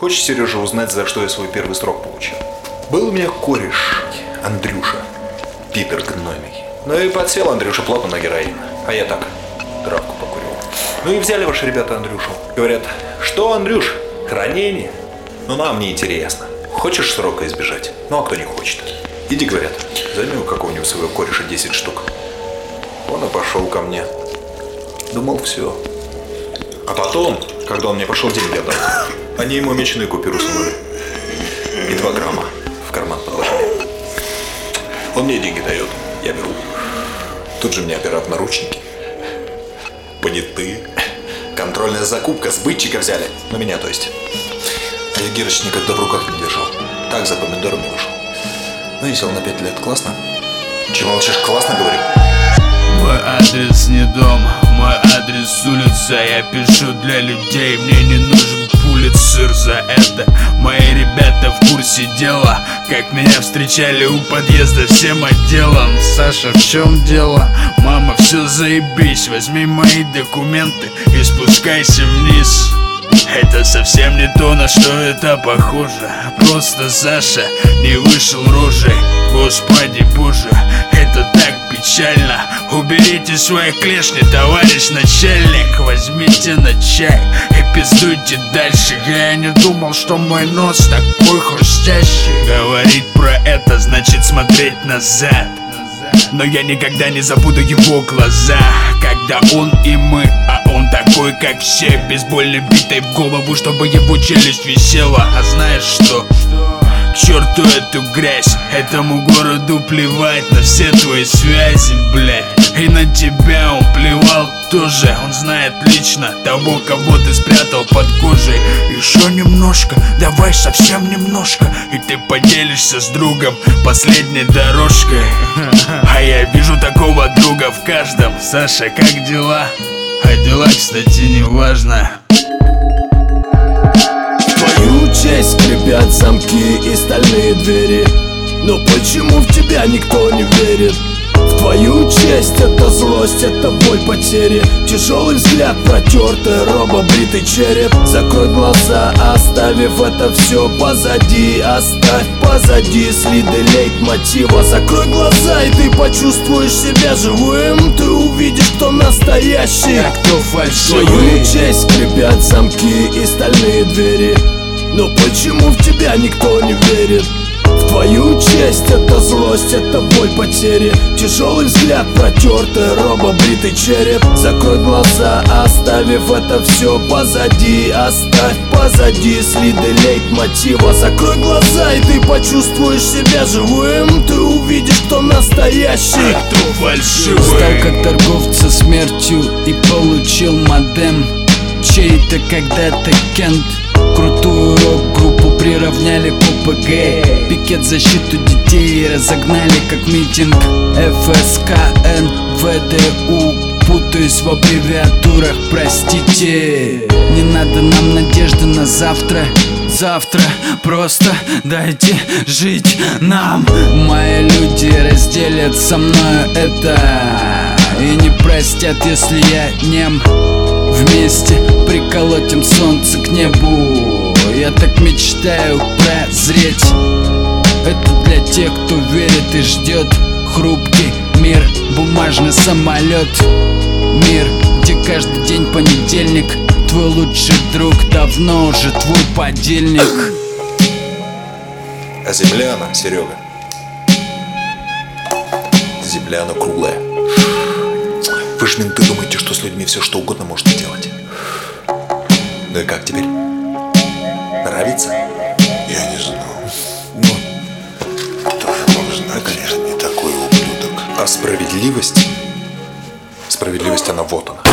Хочешь, Сережа, узнать, за что я свой первый срок получил? Был у меня кореш, Андрюша, пидор гнойный. Ну и подсел Андрюша плотно на героин. А я так, травку покурил. Ну и взяли ваши ребята Андрюшу. Говорят, что, Андрюш, ранение? Ну нам не интересно. Хочешь срока избежать? Ну а кто не хочет? Иди, говорят, займи у какого-нибудь своего кореша 10 штук. Он и пошел ко мне. Думал, все. А потом, когда он мне пошел деньги отдать, они ему меченую купюру сунули. И 2 грамма в карман положили. Он мне деньги дает, я беру. Тут же мне опирают наручники. Понятые. Контрольная закупка, сбытчика взяли. На меня, то есть. А я Герыч никогда в руках не держал. Так за помидорами вышел. Ну и сел на 5 лет. Классно? Чего молчишь? Классно, говорю? Мой адрес не дом, мой адрес улица. Я пишу для людей, мне не нужен пулицер за это. Мои ребята в курсе дела, как меня встречали у подъезда всем отделом. Саша, в чем дело? Мама, все заебись, возьми мои документы и спускайся вниз. Это совсем не то, на что это похоже. Просто Саша не вышел рожей. Господи боже, это так печально. Уберите свои клешни, товарищ начальник. Возьмите на чай и пиздуйте дальше. Я не думал, что мой нос такой хрустящий. Говорить про это значит смотреть назад. Но я никогда не забуду его глаза, когда он и мы, а он такой, как все, бейсбольной битой в голову, чтобы его челюсть висела. А знаешь что? К черту эту грязь, этому городу плевать на все твои связи, блядь. И на тебя он плевал тоже. Он знает лично того, кого ты спрятал под кожей. Еще немножко, давай совсем немножко, и ты поделишься с другом последней дорожкой. А я вижу такого друга в каждом. Саша, как дела? А дела, кстати, не важно. Твою честь скрипят замки и стальные двери, но почему в тебя никто не верит? В твою честь это злость, это боль потери, тяжелый взгляд, протертый робобритый череп. Закрой глаза, оставив это все позади. Оставь позади следы лейтмотива. Закрой глаза, и ты почувствуешь себя живым. Ты увидишь, кто настоящий, а кто фальшивый. В твою честь скрипят замки и стальные двери, но почему в тебя никто не верит? В твою честь это злость, это боль потери, тяжелый взгляд, протертый робобритый череп. Закрой глаза, оставив это все позади. Оставь позади следы лейтмотива. Закрой глаза, и ты почувствуешь себя живым. Ты увидишь, кто настоящий, а кто фальшивый. Стал как торговца смертью и получил модем. Чей-то когда-то кент. Крутую рок-группу приравняли к ОПГ. Пикет защиту детей разогнали как митинг. ФСК, НВДУ. Путаюсь в аббревиатурах, простите. Не надо нам надежды на завтра. Завтра просто дайте жить нам. Мои люди разделят со мною это и не простят, если я нем. Вместе приколотим солнце к небу. Я так мечтаю прозреть. Это для тех, кто верит и ждет. Хрупкий мир, бумажный самолет. Мир, где каждый день понедельник. Твой лучший друг давно уже твой подельник. А земля она, Серега, земля она круглая. Вы ж, менты, думаете, что с людьми все что угодно можно делать. Ну и как теперь? Нравится? Я не знал. Ну, Тоже мог знать, я же не такой ублюдок. а справедливость? Справедливость, она вот она.